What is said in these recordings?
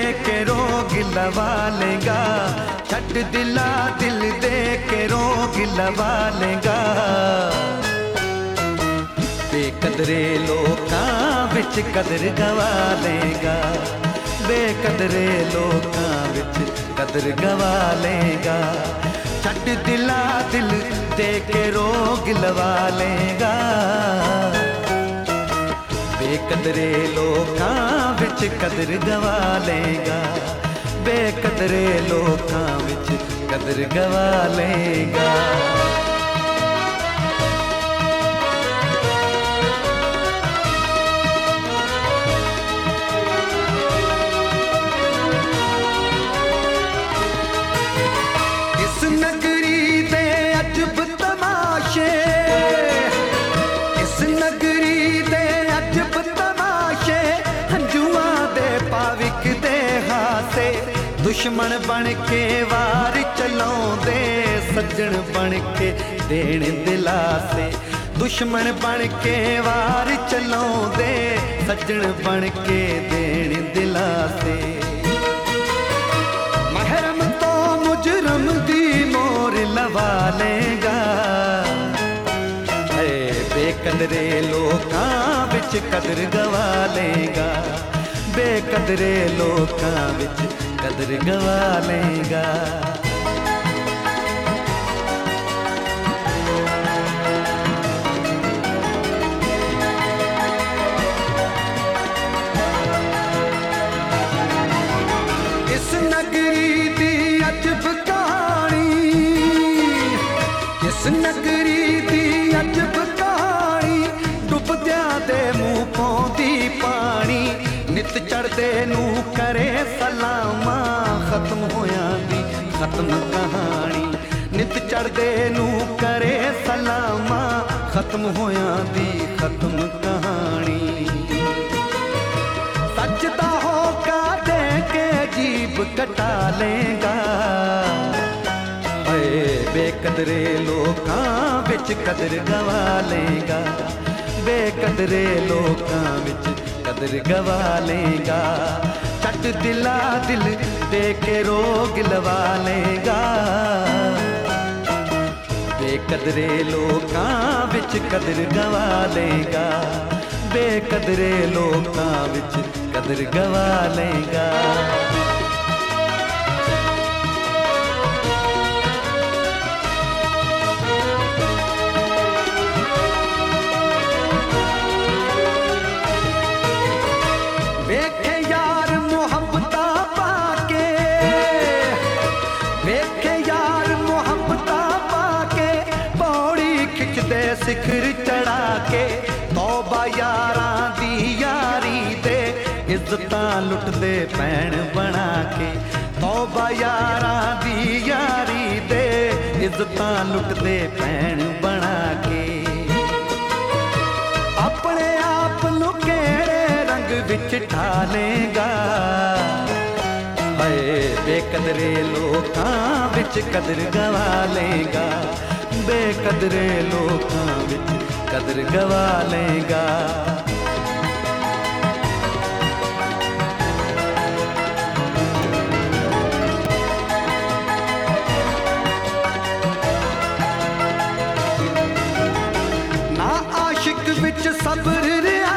के रोग लवा लेगा, छट दिला दिल दे के रोग लवा लेगा। बेकदरे लोकां विच कदर गवा लेगा, बेकदरे लोकां विच कदर गवा लेगा। छट दिला दिल दे के रोग लवा लेगा। बेकदरे लोकां विच कदर गवा लेगा, बेकदरे लोकां विच कदर गवा लेगा। इस नगरी दे अजब तमाशे, इस नगरी दे अजब तमाशे, हंजुआं दे पाविक दे हासे। दुश्मन बन के वार चलाउंदे, सज्जन बन के देण दिलासे। दुश्मन बन के वार चलाउंदे, सज्जन बन के देण दिलासे। महरम तो मुजरम दी मोर लवा लेगा, बेकदरे लोकां विच कदर गवा लेगा, बेकदरे लोकां विच कदर गवा लेगा। इस नगरी दी अजब कहानी, इस नगरी दी अजब डुबद्या दे मुँह पौंदी पानी। नित चढ़दे नू करे सलामा, खत्म होया दी खत्म कहानी। नित चढ़दे नू करे सलामा, खत्म होया दी खत्म कहानी। सच दा होका दे के जीब कटा लेगा, बेकदरे लोकां विच कदर गवा लेगा, बेकदरे लोकां विच कदर गवा लेगा। छट दिला दिल दे के रोग लवा लेगा, बेकदरे लोकां विच कदर गवा लेगा, बेकदरे लोकां विच कदर गवा लेगा। वेखे यार मुहब्बता पाके, वेखे यार मुहब्बता पाके, पौड़ी खिचदे सिखर चढ़ा के। तौबा यारां दी यारी दे, इज्जतां लुटदे भैण बना के। तौबा यारां दी यारी दे, इज्जतां लुटदे भैण बना के। अपने आप नूं केड़े रंग विच ढालेगा, बेकदरे लोकां विच कदर गवा लेगा, बेकदरे लोकां विच कदर गवा लेगा। ना आशिक विच सब्र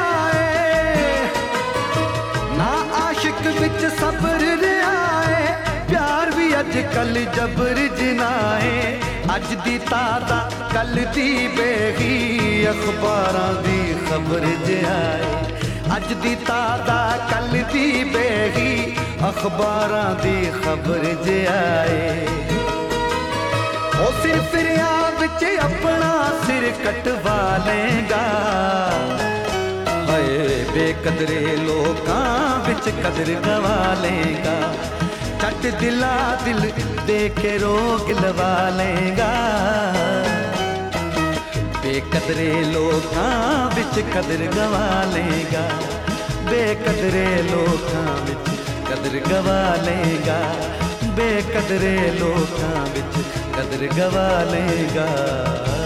विच सब्र रिआए, प्यार भी अज कल जबर जिनाए। अज दी ताज़ा कल दी बेही, अखबारां दी खबर जिआए। अज दी ताज़ा कल दी बेही, अखबारां दी खबर जिआए। ओ सिर फिरिया विच अपना सिर कटवा लेगा, बेकदरे लोकां विच कदर गवा लेगा। छट दिला दिल दे के रोग लवा लेगा, बेकदरे लोकां विच कदर गवा लेगा, बेकदरे लोकां विच कदर गवा लेगा, बेकदरे लोकां विच कदर गवा लेगा।